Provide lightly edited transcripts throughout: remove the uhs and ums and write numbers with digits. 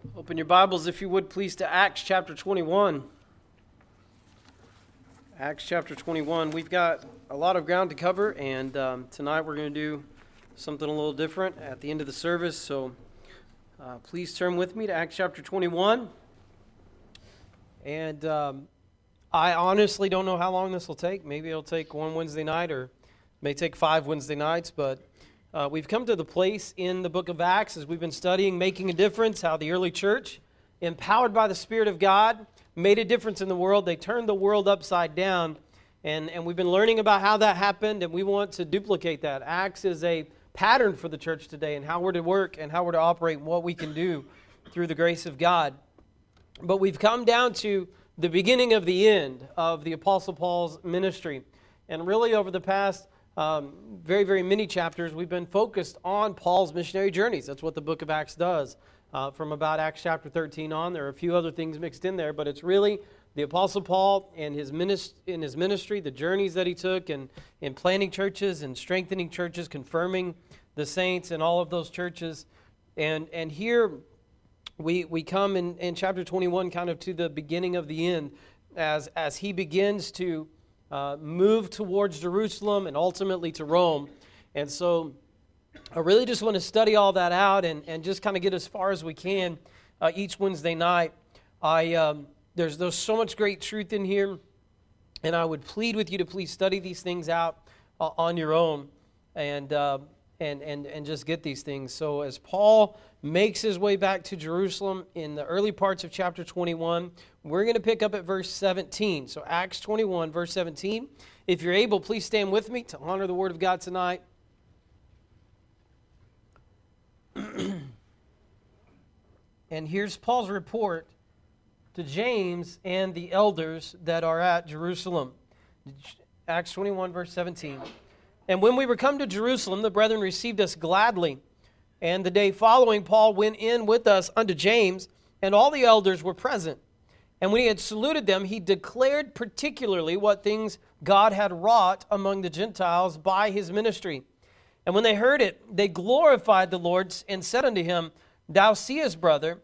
Open your Bibles, if you would, please, to Acts chapter 21. Acts chapter 21. We've got a lot of ground to cover, and tonight we're going to do something a little different at the end of the service. So please turn with me to Acts chapter 21. And I honestly don't know how long this will take. Maybe it'll take one Wednesday night, or it may take 5 Wednesday nights, but we've come to the place in the book of Acts as we've been studying Making a Difference, how the early church, empowered by the Spirit of God, made a difference in the world. They turned the world upside down, and we've been learning about how that happened, and we want to duplicate that. Acts is a pattern for the church today and how we're to work and how we're to operate and what we can do through the grace of God. But we've come down to the beginning of the end of the Apostle Paul's ministry, and really over the past very, very many chapters, we've been focused on Paul's missionary journeys. That's what the book of Acts does. From about Acts chapter 13 on, there are a few other things mixed in there, but it's really the Apostle Paul and his ministry, the journeys that he took, and in planting churches and strengthening churches, confirming the saints in all of those churches. And here we come in chapter 21 kind of to the beginning of the end as he begins to move towards Jerusalem and ultimately to Rome. And so I really just want to study all that out and just kind of get as far as we can each Wednesday night. There's so much great truth in here, and I would plead with you to please study these things out on your own and just get these things. So as Paul makes his way back to Jerusalem in the early parts of chapter 21, we're going to pick up at verse 17. So Acts 21, verse 17. If you're able, please stand with me to honor the Word of God tonight. And here's Paul's report to James and the elders that are at Jerusalem. Acts 21, verse 17. And when we were come to Jerusalem, the brethren received us gladly. And the day following, Paul went in with us unto James, and all the elders were present. And when he had saluted them, he declared particularly what things God had wrought among the Gentiles by his ministry. And when they heard it, they glorified the Lord and said unto him, Thou seest, brother,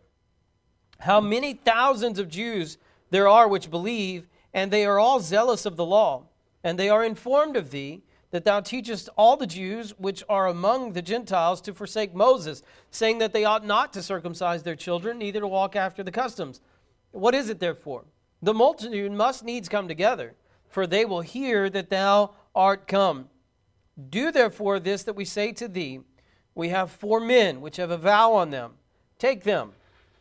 how many thousands of Jews there are which believe, and they are all zealous of the law. And they are informed of thee, that thou teachest all the Jews which are among the Gentiles to forsake Moses, saying that they ought not to circumcise their children, neither to walk after the customs. What is it therefore? The multitude must needs come together, for they will hear that thou art come. Do therefore this that we say to thee. We have 4 men which have a vow on them. Take them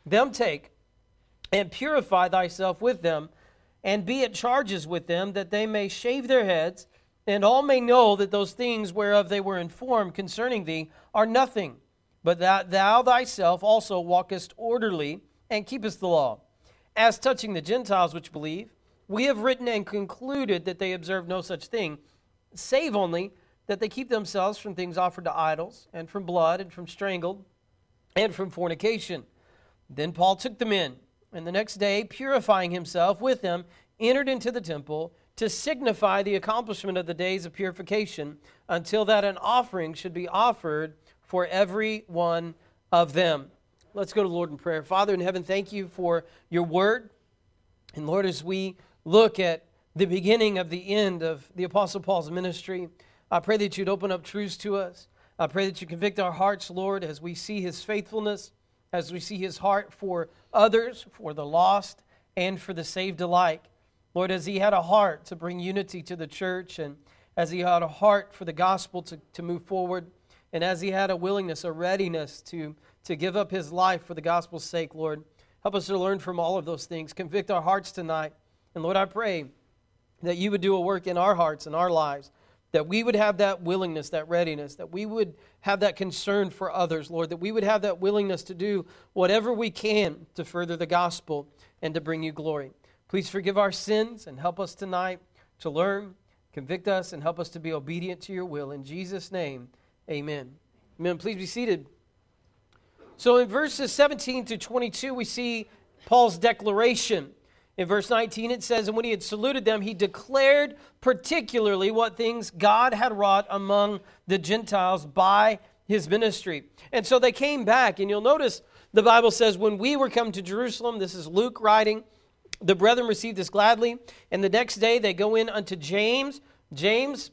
take, and purify thyself with them, and be at charges with them, that they may shave their heads, and all may know that those things whereof they were informed concerning thee are nothing, but that thou thyself also walkest orderly, and keepest the law. As touching the Gentiles which believe, we have written and concluded that they observe no such thing, save only that they keep themselves from things offered to idols, and from blood, and from strangled, and from fornication. Then Paul took them in, and the next day, purifying himself with them, entered into the temple to signify the accomplishment of the days of purification, until that an offering should be offered for every one of them. Let's go to the Lord in prayer. Father in heaven, thank you for your word. And Lord, as we look at the beginning of the end of the Apostle Paul's ministry, I pray that you'd open up truths to us. I pray that you convict our hearts, Lord, as we see his faithfulness, as we see his heart for others, for the lost, and for the saved alike. Lord, as he had a heart to bring unity to the church, and as he had a heart for the gospel to move forward, and as he had a willingness, a readiness to give up his life for the gospel's sake, Lord, help us to learn from all of those things. Convict our hearts tonight. And Lord, I pray that you would do a work in our hearts and our lives, that we would have that willingness, that readiness, that we would have that concern for others, Lord, that we would have that willingness to do whatever we can to further the gospel and to bring you glory. Please forgive our sins and help us tonight to learn, convict us, and help us to be obedient to your will. In Jesus' name, amen. Amen. Please be seated. So in verses 17 to 22, we see Paul's declaration. In verse 19, it says, And when he had saluted them, he declared particularly what things God had wrought among the Gentiles by his ministry. And so they came back, and you'll notice The Bible says, when we were come to Jerusalem, this is Luke writing, the brethren received us gladly. And the next day they go in unto James. James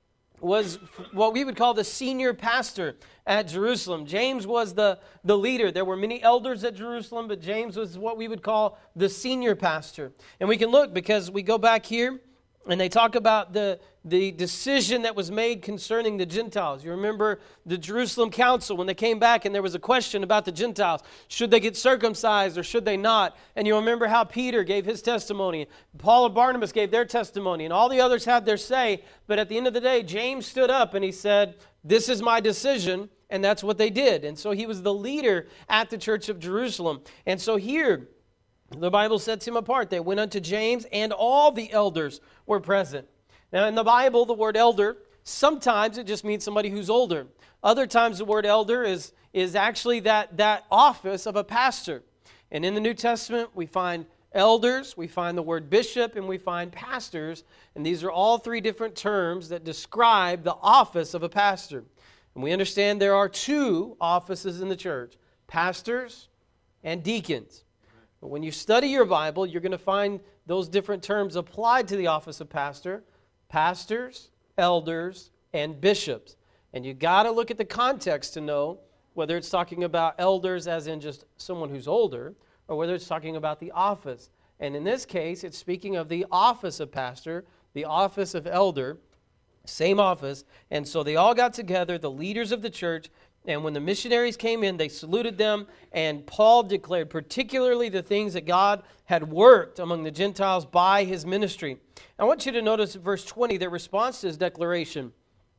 was what we would call the senior pastor at Jerusalem. James was the leader. There were many elders at Jerusalem, but James was what we would call the senior pastor. And we can look because we go back here and they talk about the decision that was made concerning the Gentiles. You remember the Jerusalem council when they came back and there was a question about the Gentiles. Should they get circumcised or should they not? And you remember how Peter gave his testimony. Paul and Barnabas gave their testimony. And all the others had their say. But at the end of the day, James stood up and he said, this is my decision. And that's what they did. And so he was the leader at the church of Jerusalem. And so here, the Bible sets him apart. They went unto James, and all the elders were present. Now, in the Bible, the word elder, sometimes it just means somebody who's older. Other times, the word elder is actually that office of a pastor. And in the New Testament, we find elders, we find the word bishop, and we find pastors. And these are all three different terms that describe the office of a pastor. And we understand there are two offices in the church, pastors and deacons. But when you study your Bible, you're going to find those different terms applied to the office of pastor, pastors, elders, and bishops. And you got to look at the context to know whether it's talking about elders as in just someone who's older, or whether it's talking about the office. And in this case, it's speaking of the office of pastor, the office of elder, same office. And so they all got together, the leaders of the church, and when the missionaries came in, they saluted them, and Paul declared particularly the things that God had worked among the Gentiles by his ministry. I want you to notice verse 20, their response to his declaration.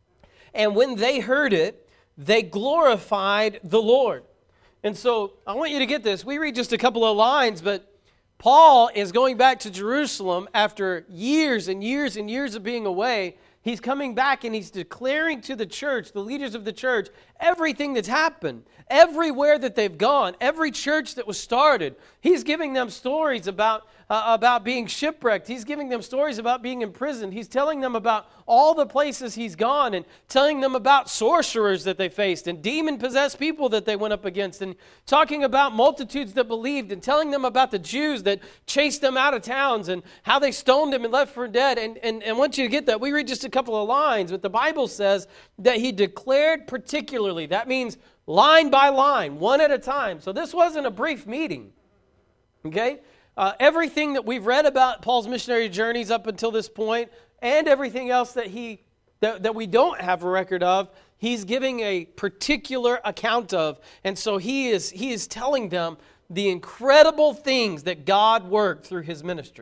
And when they heard it, they glorified the Lord. And so I want you to get this. We read just a couple of lines, but Paul is going back to Jerusalem after years and years and years of being away. He's coming back and he's declaring to the church, the leaders of the church, everything that's happened, everywhere that they've gone, every church that was started. He's giving them stories about being shipwrecked. He's giving them stories about being imprisoned. He's telling them about all the places he's gone and telling them about sorcerers that they faced and demon-possessed people that they went up against and talking about multitudes that believed and telling them about the Jews that chased them out of towns and how they stoned them and left for dead. And I want you to get that. We read just a couple of lines, but the Bible says that he declared particularly. That means line by line, one at a time. So this wasn't a brief meeting, okay? Everything that we've read about Paul's missionary journeys up until this point, and everything else that we don't have a record of, he's giving a particular account of. And so he is telling them the incredible things that God worked through his ministry.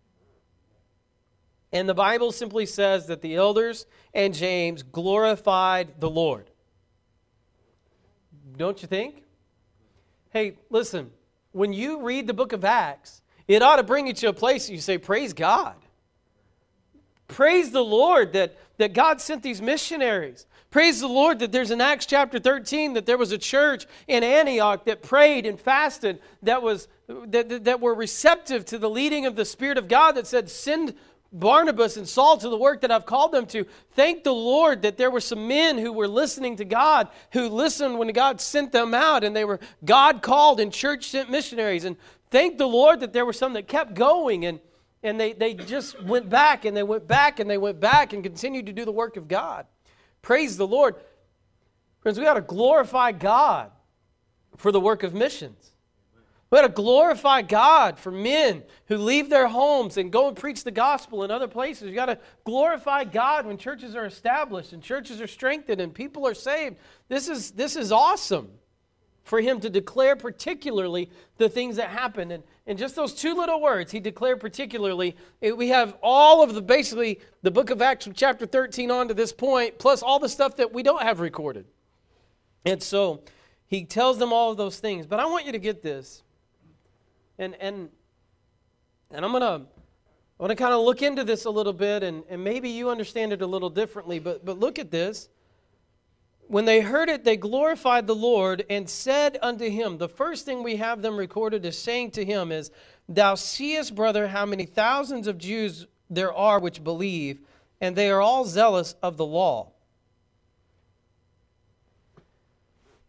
And the Bible simply says that the elders and James glorified the Lord. Don't you think? Hey, listen, when you read the book of Acts, it ought to bring you to a place that you say, praise God. Praise the Lord that God sent these missionaries. Praise the Lord that there's in Acts chapter 13 that there was a church in Antioch that prayed and fasted that were receptive to the leading of the Spirit of God that said, send Barnabas and Saul to the work that I've called them to. Thank the Lord that there were some men who were listening to God, who listened when God sent them out, and they were God-called and church-sent missionaries. And thank the Lord that there were some that kept going, and they just went back, and they went back, and they went back, and continued to do the work of God. Praise the Lord. Friends, we ought to glorify God for the work of missions. We ought to glorify God for men who leave their homes and go and preach the gospel in other places. We've got to glorify God when churches are established and churches are strengthened and people are saved. This is awesome for him to declare particularly the things that happened. And in just those two little words, he declared particularly, we have all of basically the book of Acts from chapter 13 on to this point, plus all the stuff that we don't have recorded. And so he tells them all of those things. But I want you to get this. And I'm going to kind of look into this a little bit, and maybe you understand it a little differently, but look at this. When they heard it, they glorified the Lord and said unto him, the first thing we have them recorded as saying to him is, thou seest, brother, how many thousands of Jews there are which believe, and they are all zealous of the law.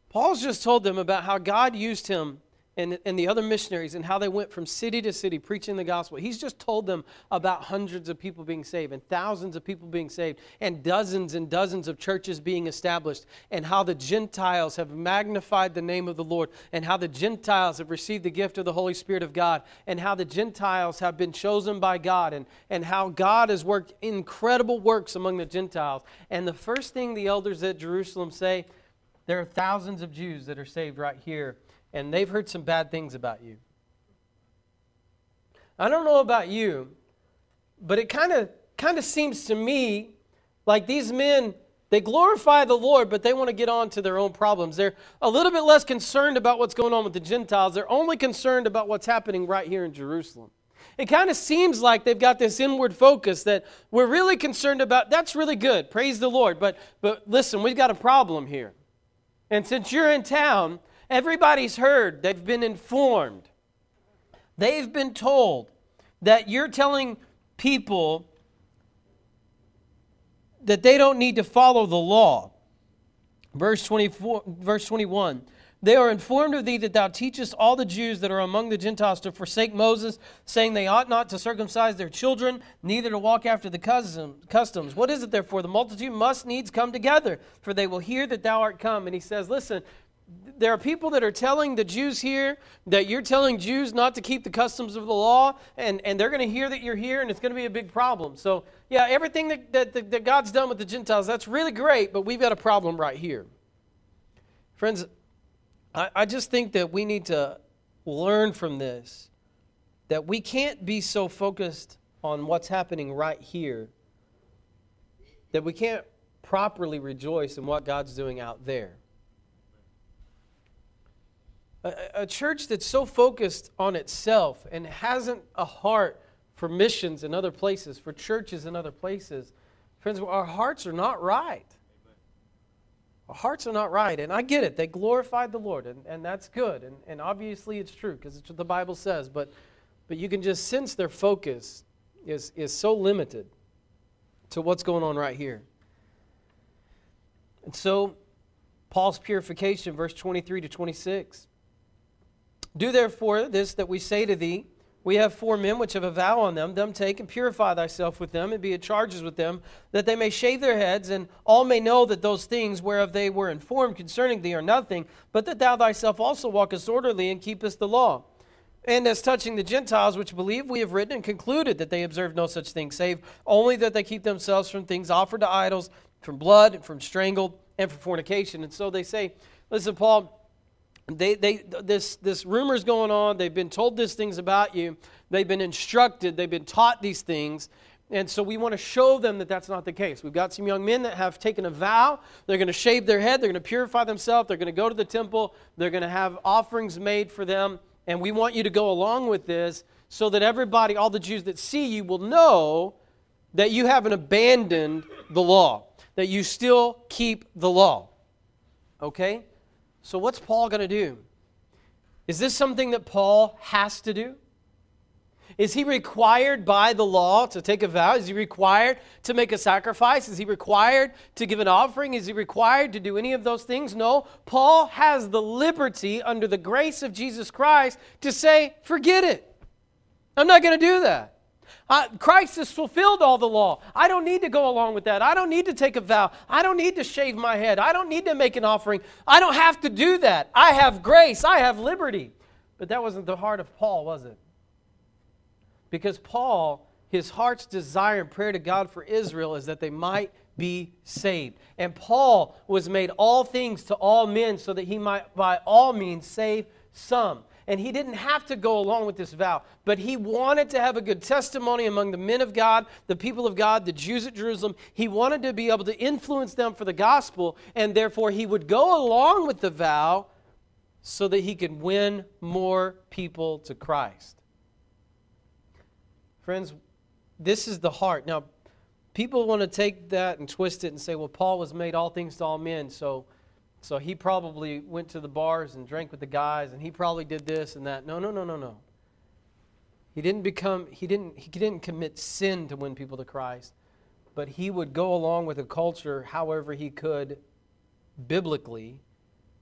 Paul's just told them about how God used him and the other missionaries and how they went from city to city preaching the gospel. He's just told them about hundreds of people being saved and thousands of people being saved and dozens of churches being established, and how the Gentiles have magnified the name of the Lord, and how the Gentiles have received the gift of the Holy Spirit of God, and how the Gentiles have been chosen by God, and how God has worked incredible works among the Gentiles. And the first thing the elders at Jerusalem say, there are thousands of Jews that are saved right here, and they've heard some bad things about you. I don't know about you, but it kind of seems to me like these men, they glorify the Lord, but they want to get on to their own problems. They're a little bit less concerned about what's going on with the Gentiles. They're only concerned about what's happening right here in Jerusalem. It kind of seems like they've got this inward focus that we're really concerned about. That's really good. Praise the Lord. But listen, we've got a problem here. And since you're in town, everybody's heard, they've been informed. They've been told that you're telling people that they don't need to follow the law. Verse 21. They are informed of thee that thou teachest all the Jews that are among the Gentiles to forsake Moses, saying they ought not to circumcise their children, neither to walk after the customs. What is it therefore? The multitude must needs come together, for they will hear that thou art come. And he says, listen, there are people that are telling the Jews here that you're telling Jews not to keep the customs of the law, and they're going to hear that you're here, and it's going to be a big problem. So, yeah, everything that God's done with the Gentiles, that's really great, but we've got a problem right here. Friends, I just think that we need to learn from this that we can't be so focused on what's happening right here that we can't properly rejoice in what God's doing out there. A church that's so focused on itself and hasn't a heart for missions in other places, for churches in other places, friends, our hearts are not right. Our hearts are not right. And I get it. They glorified the Lord, and that's good. And obviously it's true because it's what the Bible says. But you can just sense their focus is so limited to what's going on right here. And so, Paul's purification, verse 23 to 26. Do therefore this that we say to thee, we have 4 men which have a vow on them. Them take and purify thyself with them, and be at charges with them, that they may shave their heads, and all may know that those things whereof they were informed concerning thee are nothing, but that thou thyself also walkest orderly and keepest the law. And as touching the Gentiles which believe, we have written and concluded that they observe no such thing, save only that they keep themselves from things offered to idols, from blood, and from strangled, and from fornication. And so they say, listen, Paul, this rumor's going on. They've been told these things about you. They've been instructed. They've been taught these things. And so we want to show them that that's not the case. We've got some young men that have taken a vow. They're going to shave their head. They're going to purify themselves. They're going to go to the temple. They're going to have offerings made for them. And we want you to go along with this so that everybody, all the Jews that see you, will know that you haven't abandoned the law, that you still keep the law. Okay? So what's Paul going to do? Is this something that Paul has to do? Is he required by the law to take a vow? Is he required to make a sacrifice? Is he required to give an offering? Is he required to do any of those things? No. Paul has the liberty under the grace of Jesus Christ to say, forget it. I'm not going to do that. Christ has fulfilled all the law. I don't need to go along with that. I don't need to take a vow. I don't need to shave my head. I don't need to make an offering. I don't have to do that. I have grace. I have liberty. But that wasn't the heart of Paul, was it? Because Paul, his heart's desire and prayer to God for Israel is that they might be saved. And Paul was made all things to all men so that he might by all means save some. And he didn't have to go along with this vow, but he wanted to have a good testimony among the men of God, the people of God, the Jews at Jerusalem. He wanted to be able to influence them for the gospel, and therefore he would go along with the vow so that he could win more people to Christ. Friends, this is the heart. Now, people want to take that and twist it and say, well, Paul was made all things to all men, so he probably went to the bars and drank with the guys, and he probably did this and that. No. He didn't commit sin to win people to Christ, but he would go along with a culture however he could biblically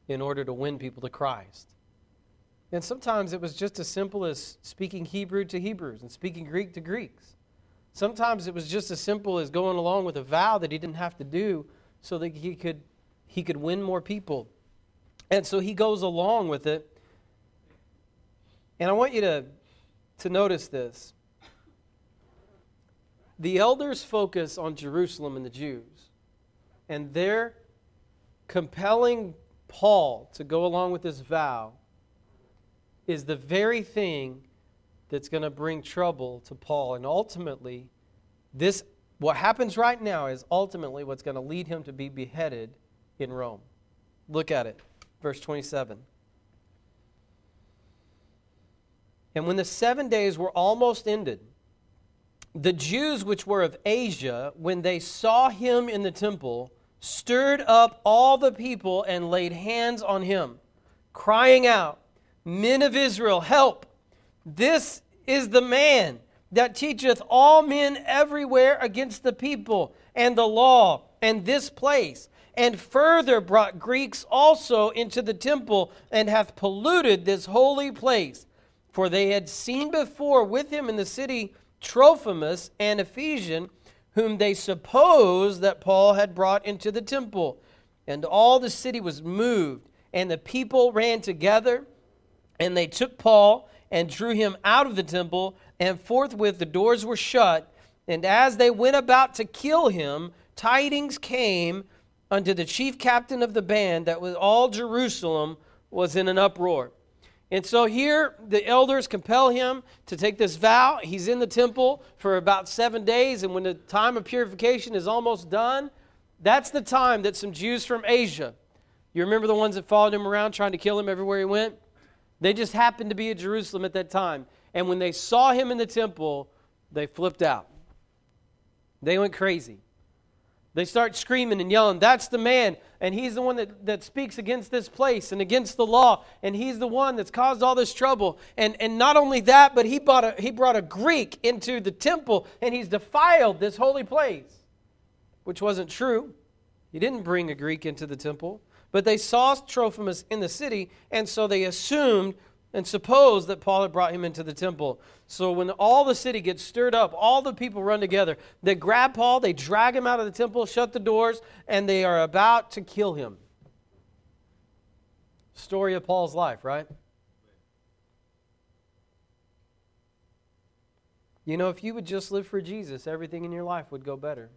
in order to win people to Christ. And sometimes it was just as simple as speaking Hebrew to Hebrews and speaking Greek to Greeks. Sometimes it was just as simple as going along with a vow that he didn't have to do so that he could win more people. And so he goes along with it. And I want you to notice this. The elders focus on Jerusalem and the Jews. And they're compelling Paul to go along with this vow is the very thing that's going to bring trouble to Paul. And ultimately, what happens right now is ultimately what's going to lead him to be beheaded in Rome. Look at it. Verse 27. And when the 7 days were almost ended, the Jews which were of Asia, when they saw him in the temple, stirred up all the people and laid hands on him, crying out, Men of Israel, help! This is the man that teacheth all men everywhere against the people and the law and this place, and further brought Greeks also into the temple, and hath polluted this holy place. For they had seen before with him in the city Trophimus, an Ephesian, whom they supposed that Paul had brought into the temple. And all the city was moved, and the people ran together, and they took Paul and drew him out of the temple, and forthwith the doors were shut. And as they went about to kill him, tidings came unto the chief captain of the band that was all Jerusalem was in an uproar. And so here the elders compel him to take this vow. He's in the temple for about 7 days, and when the time of purification is almost done, that's the time that some Jews from Asia, you remember the ones that followed him around trying to kill him everywhere he went? They just happened to be at Jerusalem at that time. And when they saw him in the temple, they flipped out. They went crazy. They start screaming and yelling, that's the man, and he's the one that speaks against this place and against the law, and he's the one that's caused all this trouble. And not only that, but he brought a Greek into the temple, and he's defiled this holy place, which wasn't true. He didn't bring a Greek into the temple. But they saw Trophimus in the city, and so they assumed and supposed that Paul had brought him into the temple. So when all the city gets stirred up, all the people run together. They grab Paul, they drag him out of the temple, shut the doors, and they are about to kill him. Story of Paul's life, right? You know, if you would just live for Jesus, everything in your life would go better.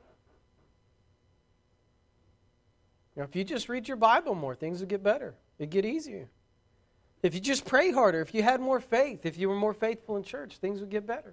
If you just read your Bible more, things would get better. It'd get easier. If you just pray harder, if you had more faith, if you were more faithful in church, things would get better.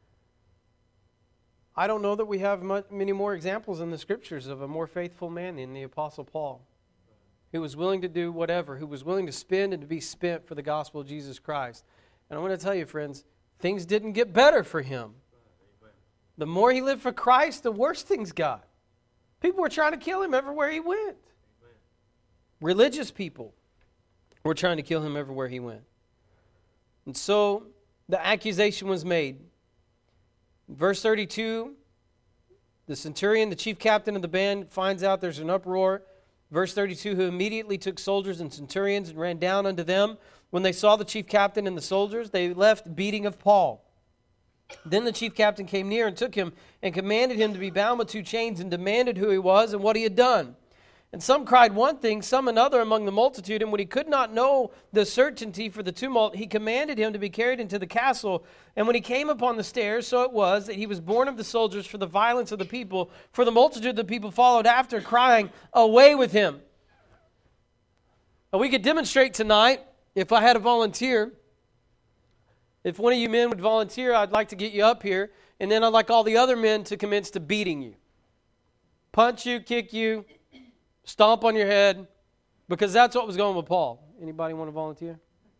I don't know that we have many more examples in the Scriptures of a more faithful man than the Apostle Paul, who was willing to do whatever, who was willing to spend and to be spent for the gospel of Jesus Christ. And I want to tell you, friends, things didn't get better for him. The more he lived for Christ, the worse things got. People were trying to kill him everywhere he went. Religious people were trying to kill him everywhere he went. And so the accusation was made. Verse 32, the centurion, the chief captain of the band, finds out there's an uproar. Verse 32, who immediately took soldiers and centurions and ran down unto them. When they saw the chief captain and the soldiers, they left beating of Paul. Then the chief captain came near and took him and commanded him to be bound with 2 chains and demanded who he was and what he had done. And some cried one thing, some another among the multitude. And when he could not know the certainty for the tumult, he commanded him to be carried into the castle. And when he came upon the stairs, so it was that he was born of the soldiers for the violence of the people. For the multitude of the people followed after, crying, away with him. Now, we could demonstrate tonight, if I had a volunteer. If one of you men would volunteer, I'd like to get you up here. And then I'd like all the other men to commence to beating you. Punch you, kick you. Stomp on your head, because that's what was going with Paul. Anybody want to volunteer?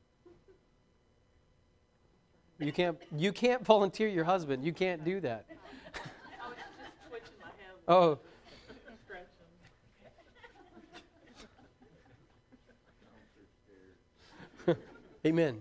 You can't volunteer your husband. You can't do that. I was just twitching my hands. Oh. Amen.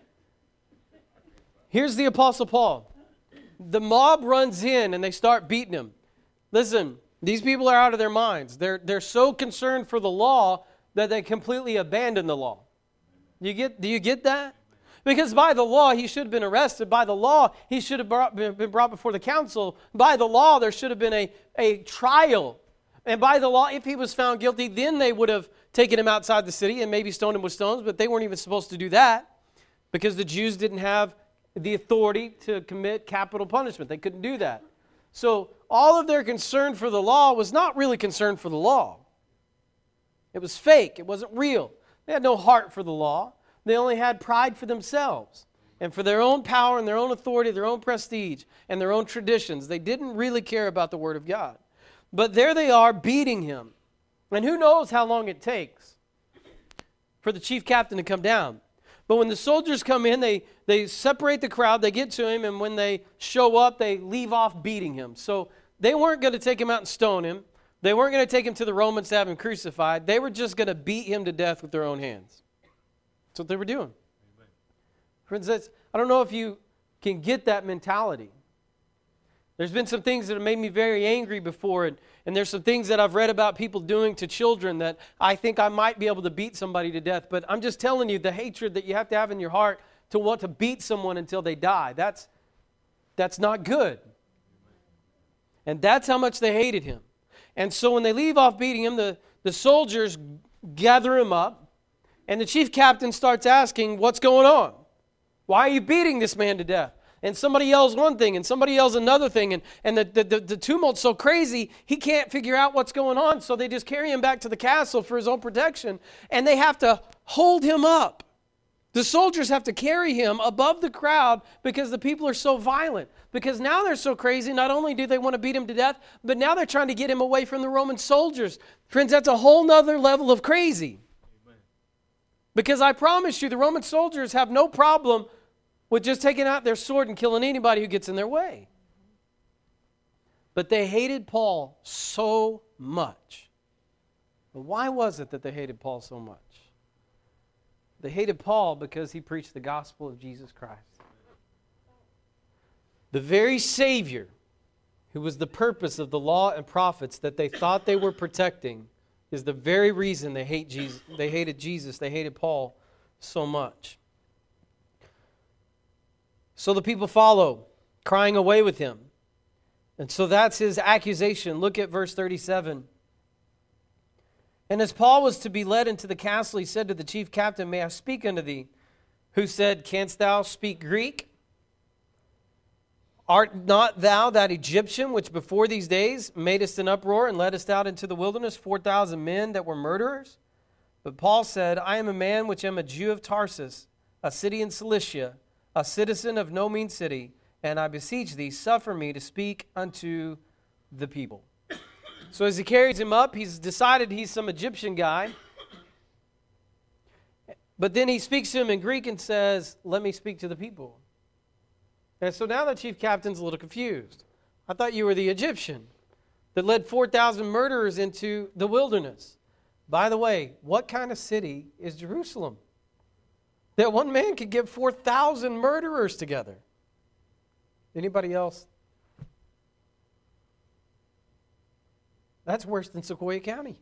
Here's the Apostle Paul. The mob runs in and they start beating him. Listen. These people are out of their minds. They're so concerned for the law that they completely abandoned the law. Do you get that? Because by the law, he should have been arrested. By the law, he should have been brought before the council. By the law, there should have been a trial. And by the law, if he was found guilty, then they would have taken him outside the city and maybe stoned him with stones, but they weren't even supposed to do that because the Jews didn't have the authority to commit capital punishment. They couldn't do that. So all of their concern for the law was not really concern for the law. It was fake. It wasn't real. They had no heart for the law. They only had pride for themselves and for their own power and their own authority, their own prestige and their own traditions. They didn't really care about the Word of God. But there they are beating him. And who knows how long it takes for the chief captain to come down. But when the soldiers come in, they separate the crowd, they get to him, and when they show up, they leave off beating him. So they weren't going to take him out and stone him. They weren't going to take him to the Romans to have him crucified. They were just going to beat him to death with their own hands. That's what they were doing. Amen. Friends, I don't know if you can get that mentality. There's been some things that have made me very angry before, and there's some things that I've read about people doing to children that I think I might be able to beat somebody to death. But I'm just telling you, the hatred that you have to have in your heart to want to beat someone until they die, that's not good. And that's how much they hated him. And so when they leave off beating him, the soldiers gather him up, and the chief captain starts asking, what's going on? Why are you beating this man to death? And somebody yells one thing, and somebody yells another thing, and the tumult's so crazy, he can't figure out what's going on, so they just carry him back to the castle for his own protection, and they have to hold him up. The soldiers have to carry him above the crowd because the people are so violent. Because now they're so crazy, not only do they want to beat him to death, but now they're trying to get him away from the Roman soldiers. Friends, that's a whole nother level of crazy. Amen. Because I promise you, the Roman soldiers have no problem with just taking out their sword and killing anybody who gets in their way. But they hated Paul so much. But why was it that they hated Paul so much? They hated Paul because he preached the gospel of Jesus Christ. The very Savior who was the purpose of the law and prophets that they thought they were protecting is the very reason they hate Jesus. They hated Jesus. They hated Paul so much. So the people follow, crying away with him. And so that's his accusation. Look at verse 37. And as Paul was to be led into the castle, he said to the chief captain, may I speak unto thee? Who said, canst thou speak Greek? Art not thou that Egyptian which before these days madest an uproar and leddest out into the wilderness 4,000 men that were murderers? But Paul said, I am a man which am a Jew of Tarsus, a city in Cilicia, a citizen of no mean city, and I beseech thee, suffer me to speak unto the people. So as he carries him up, he's decided he's some Egyptian guy. But then he speaks to him in Greek and says, let me speak to the people. And so now the chief captain's a little confused. I thought you were the Egyptian that led 4,000 murderers into the wilderness. By the way, what kind of city is Jerusalem? That one man could get 4,000 murderers together. Anybody else? That's worse than Sequoyah County.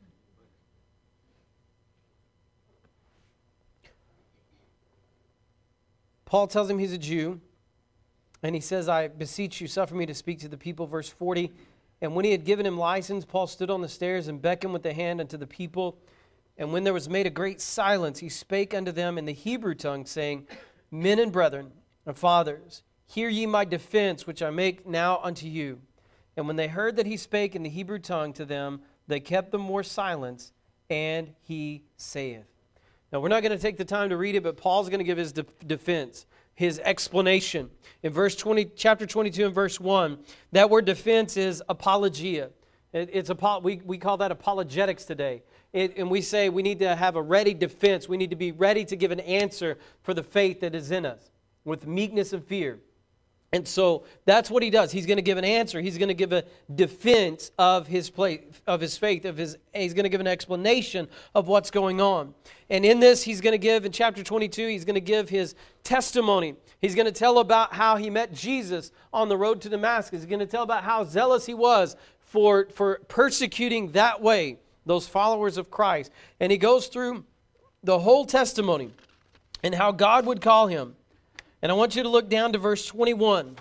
Paul tells him he's a Jew, and he says, I beseech you, suffer me to speak to the people. Verse 40, and when he had given him license, Paul stood on the stairs and beckoned with the hand unto the people. And when there was made a great silence, he spake unto them in the Hebrew tongue, saying, men and brethren and fathers, hear ye my defense, which I make now unto you. And when they heard that he spake in the Hebrew tongue to them, they kept the more silence, and he saith. Now, we're not going to take the time to read it, but Paul's going to give his defense, his explanation. In chapter 22 and verse 1, that word defense is apologia. We call that apologetics today. And we say we need to have a ready defense. We need to be ready to give an answer for the faith that is in us with meekness and fear. And so that's what he does. He's going to give an answer. He's going to give a defense of his faith. He's going to give an explanation of what's going on. And in this, he's going to give, in chapter 22, he's going to give his testimony. He's going to tell about how he met Jesus on the road to Damascus. He's going to tell about how zealous he was for persecuting that way. those followers of Christ. And he goes through the whole testimony and how God would call him. And I want you to look down to verse 21.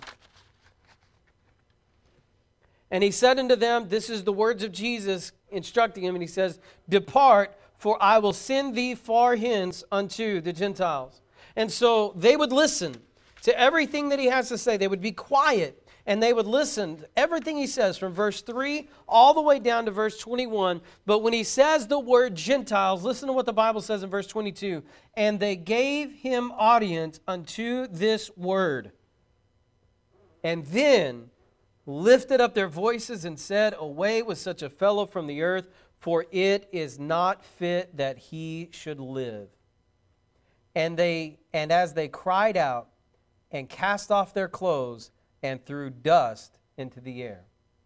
And he said unto them, this is the words of Jesus instructing him, and he says, depart, for I will send thee far hence unto the Gentiles. And so they would listen to everything that he has to say. They would be quiet, and they would listen to everything he says from verse 3 all the way down to verse 21. But when he says the word Gentiles, listen to what the Bible says in verse 22. And they gave him audience unto this word. And then lifted up their voices and said, away with such a fellow from the earth, for it is not fit that he should live. And as they cried out and cast off their clothes and threw dust into the air.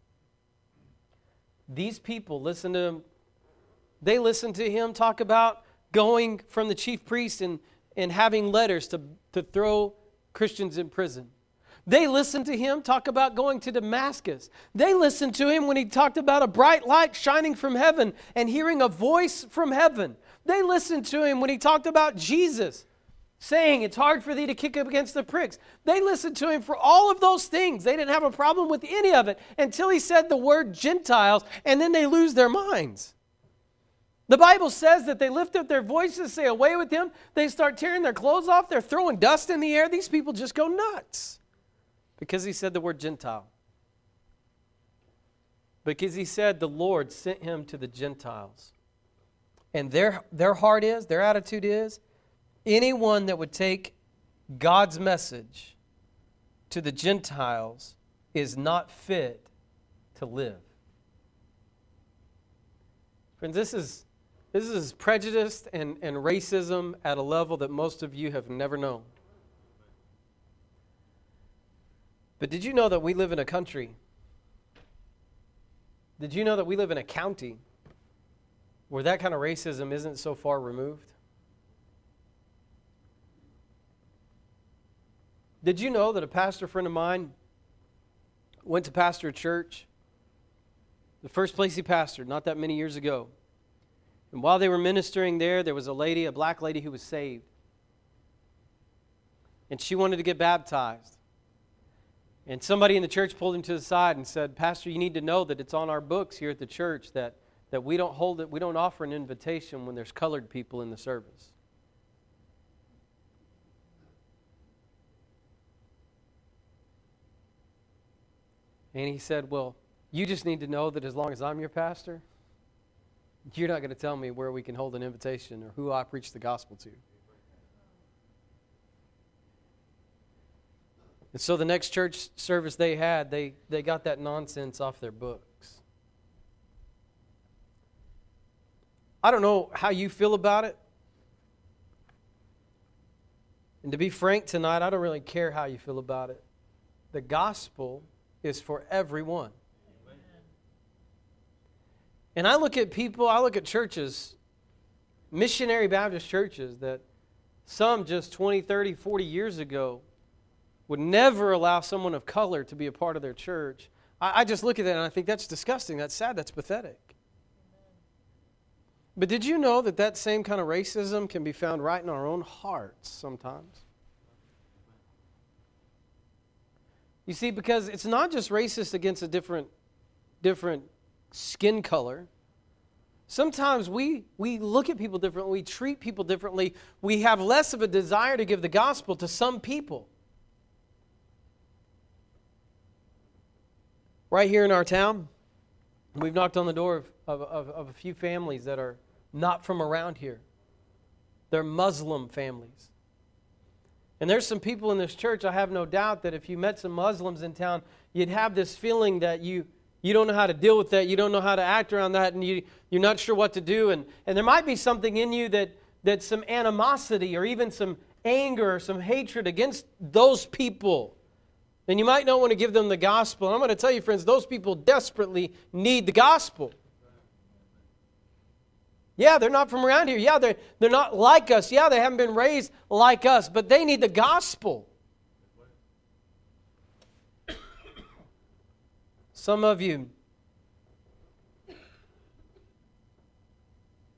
These people listened to him. They listened to him talk about going from the chief priest and having letters to throw Christians in prison. They listened to him talk about going to Damascus. They listened to him when he talked about a bright light shining from heaven and hearing a voice from heaven. They listened to him when he talked about Jesus saying it's hard for thee to kick up against the pricks. They listened to him for all of those things. They didn't have a problem with any of it until he said the word Gentiles, and then they lose their minds. The Bible says that they lift up their voices, say away with him. They start tearing their clothes off. They're throwing dust in the air. These people just go nuts. Because he said the word Gentile. Because he said the Lord sent him to the Gentiles. And their heart is, their attitude is, anyone that would take God's message to the Gentiles is not fit to live. Friends, this is prejudice and racism at a level that most of you have never known. But did you know that we live in a country? Did you know that we live in a county where that kind of racism isn't so far removed? Did you know that a pastor friend of mine went to pastor a church? The first place he pastored, not that many years ago. And while they were ministering there was a lady, a black lady who was saved. And she wanted to get baptized. And somebody in the church pulled him to the side and said, Pastor, you need to know that it's on our books here at the church that we don't hold it, we don't offer an invitation when there's colored people in the service. And he said, well, you just need to know that as long as I'm your pastor, you're not going to tell me where we can hold an invitation or who I preach the gospel to. And so the next church service they had, they got that nonsense off their books. I don't know how you feel about it. And to be frank tonight, I don't really care how you feel about it. The gospel is for everyone. And I look at churches, missionary Baptist churches, that some just 20, 30, 40 years ago would never allow someone of color to be a part of their church. I just look at that and I think that's disgusting, that's sad, that's pathetic. But did you know that same kind of racism can be found right in our own hearts sometimes? You see, because it's not just racist against a different skin color. Sometimes we look at people differently, we treat people differently. We have less of a desire to give the gospel to some people. Right here in our town, we've knocked on the door of a few families that are not from around here. They're Muslim families. And there's some people in this church, I have no doubt that if you met some Muslims in town, you'd have this feeling that you don't know how to deal with that, you don't know how to act around that, and you're not sure what to do. And there might be something in you that some animosity or even some anger or some hatred against those people. And you might not want to give them the gospel. And I'm going to tell you, friends, those people desperately need the gospel. Yeah, they're not from around here. Yeah, they're not like us. Yeah, they haven't been raised like us. But they need the gospel. Some of you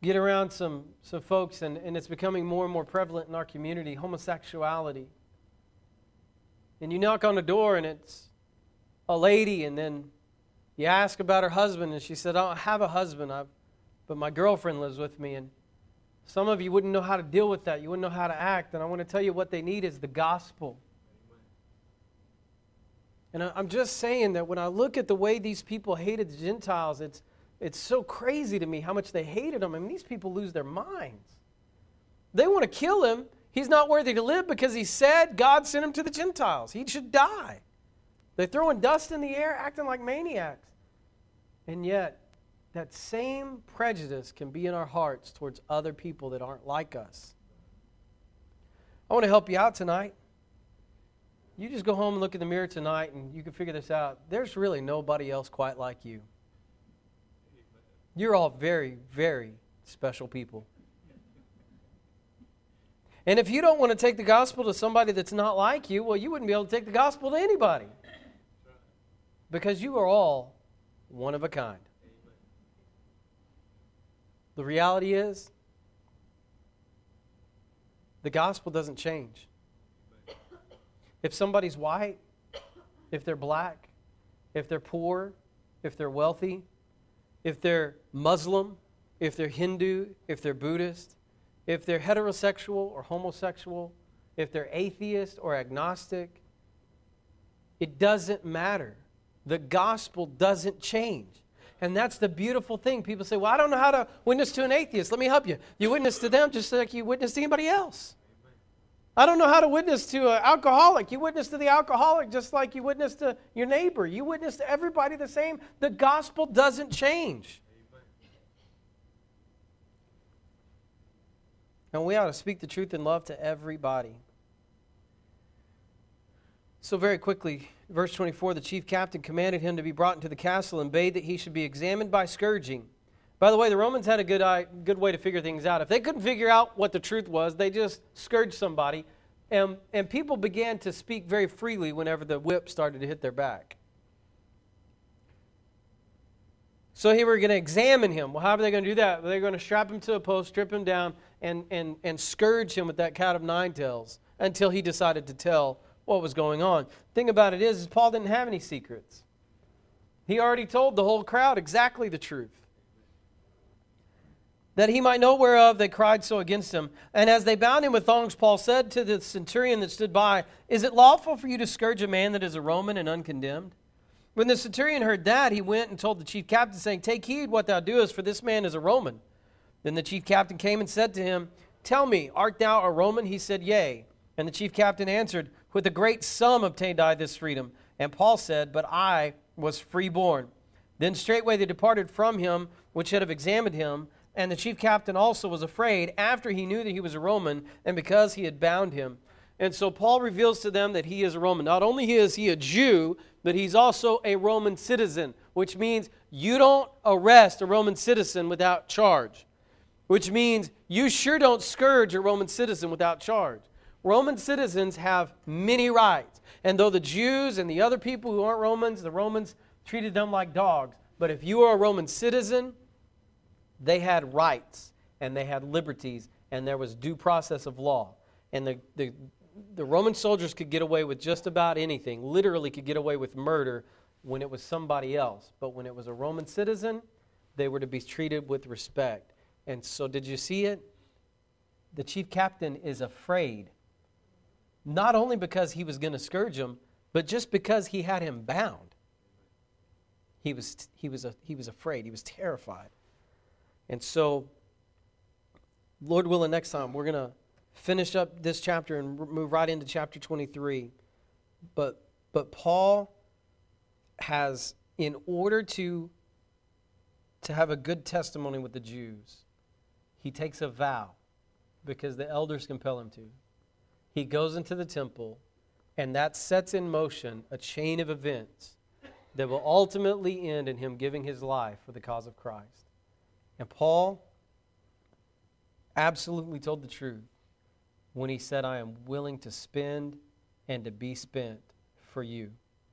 get around some folks, and it's becoming more and more prevalent in our community, homosexuality. And you knock on the door, and it's a lady, and then you ask about her husband, and she said, I don't have a husband, but my girlfriend lives with me. And some of you wouldn't know how to deal with that. You wouldn't know how to act. And I want to tell you what they need is the gospel. And I'm just saying that when I look at the way these people hated the Gentiles, it's so crazy to me how much they hated them. I mean, these people lose their minds. They want to kill him. He's not worthy to live because he said God sent him to the Gentiles. He should die. They're throwing dust in the air, acting like maniacs. And yet, that same prejudice can be in our hearts towards other people that aren't like us. I want to help you out tonight. You just go home and look in the mirror tonight and you can figure this out. There's really nobody else quite like you. You're all very, very special people. And if you don't want to take the gospel to somebody that's not like you, well, you wouldn't be able to take the gospel to anybody. Because you are all one of a kind. The reality is, the gospel doesn't change. If somebody's white, if they're black, if they're poor, if they're wealthy, if they're Muslim, if they're Hindu, if they're Buddhist, if they're heterosexual or homosexual, if they're atheist or agnostic, it doesn't matter. The gospel doesn't change. And that's the beautiful thing. People say, well, I don't know how to witness to an atheist. Let me help you. You witness to them just like you witness to anybody else. I don't know how to witness to an alcoholic. You witness to the alcoholic just like you witness to your neighbor. You witness to everybody the same. The gospel doesn't change. And we ought to speak the truth in love to everybody. So very quickly, verse 24, the chief captain commanded him to be brought into the castle and bade that he should be examined by scourging. By the way, the Romans had a good way to figure things out. If they couldn't figure out what the truth was, they just scourged somebody. And people began to speak very freely whenever the whip started to hit their back. So he were going to examine him. Well, how are they going to do that? They're going to strap him to a post, strip him down, and scourge him with that cat of nine tails until he decided to tell what was going on. The thing about it is Paul didn't have any secrets. He already told the whole crowd exactly the truth. That he might know whereof they cried so against him. And as they bound him with thongs, Paul said to the centurion that stood by, is it lawful for you to scourge a man that is a Roman and uncondemned? When the centurion heard that, he went and told the chief captain, saying, take heed what thou doest, for this man is a Roman. Then the chief captain came and said to him, tell me, art thou a Roman? He said, yea. And the chief captain answered, with a great sum obtained I this freedom. And Paul said, but I was freeborn. Then straightway they departed from him, which had have examined him. And the chief captain also was afraid after he knew that he was a Roman, and because he had bound him. And so Paul reveals to them that he is a Roman. Not only is he a Jew, but he's also a Roman citizen, which means you don't arrest a Roman citizen without charge, which means you sure don't scourge a Roman citizen without charge. Roman citizens have many rights. And though the Jews and the other people who aren't Romans, the Romans treated them like dogs. But if you are a Roman citizen, they had rights and they had liberties and there was due process of law. And the Roman soldiers could get away with just about anything, literally could get away with murder when it was somebody else. But when it was a Roman citizen, they were to be treated with respect. And so did you see it? The chief captain is afraid. Not only because he was going to scourge him, but just because he had him bound. He was afraid. He was terrified. And so, Lord willing, next time we're going to finish up this chapter and move right into chapter 23. But Paul has, in order to have a good testimony with the Jews, he takes a vow because the elders compel him to. He goes into the temple, and that sets in motion a chain of events that will ultimately end in him giving his life for the cause of Christ. And Paul absolutely told the truth when he said, I am willing to spend and to be spent for you.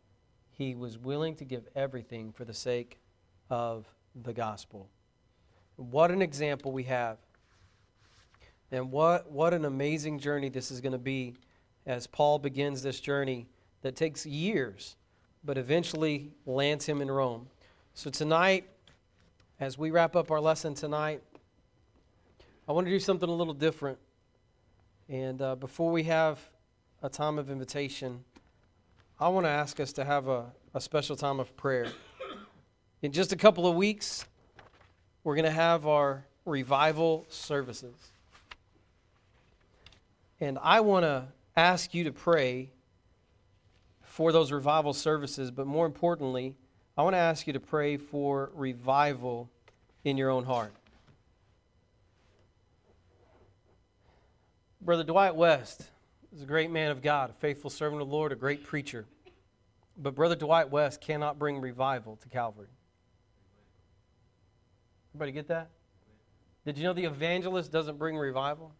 He was willing to give everything for the sake of the gospel. What an example we have. And what an amazing journey this is going to be as Paul begins this journey that takes years, but eventually lands him in Rome. So tonight, as we wrap up our lesson tonight, I want to do something a little different. And before we have a time of invitation, I want to ask us to have a special time of prayer. In just a couple of weeks, we're going to have our revival services. And I want to ask you to pray for those revival services, but more importantly, I want to ask you to pray for revival in your own heart. Brother Dwight West is a great man of God, a faithful servant of the Lord, a great preacher. But Brother Dwight West cannot bring revival to Calvary. Everybody get that? Did you know the evangelist doesn't bring revival?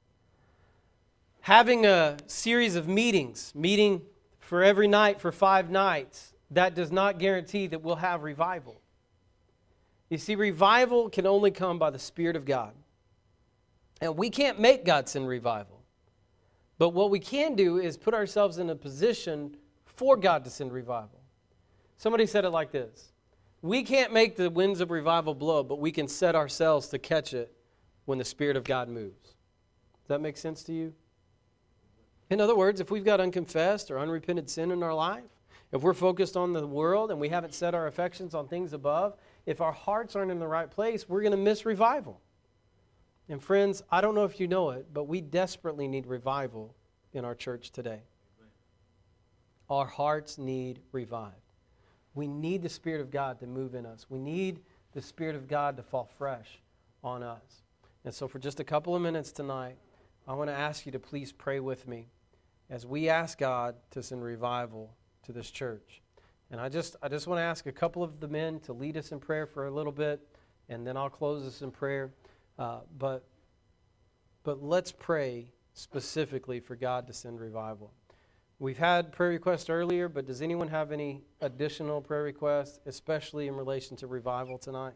Having a series of meeting for every night for 5 nights, that does not guarantee that we'll have revival. You see, revival can only come by the Spirit of God. And we can't make God send revival. But what we can do is put ourselves in a position for God to send revival. Somebody said it like this: we can't make the winds of revival blow, but we can set ourselves to catch it when the Spirit of God moves. Does that make sense to you? In other words, if we've got unconfessed or unrepented sin in our life, if we're focused on the world and we haven't set our affections on things above, if our hearts aren't in the right place, we're going to miss revival. And friends, I don't know if you know it, but we desperately need revival in our church today. Our hearts need revived. We need the Spirit of God to move in us. We need the Spirit of God to fall fresh on us. And so for just a couple of minutes tonight, I want to ask you to please pray with me as we ask God to send revival to this church. And I just want to ask a couple of the men to lead us in prayer for a little bit, and then I'll close us in prayer. But let's pray specifically for God to send revival. We've had prayer requests earlier, but does anyone have any additional prayer requests, especially in relation to revival tonight?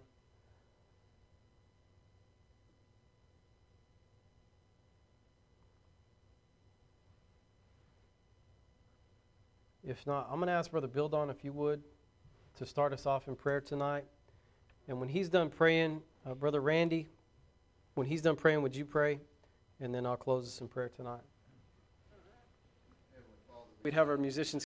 If not, I'm going to ask Brother Bildon, if you would, to start us off in prayer tonight. And when he's done praying, Brother Randy, when he's done praying, would you pray? And then I'll close us in prayer tonight. We'd have our musicians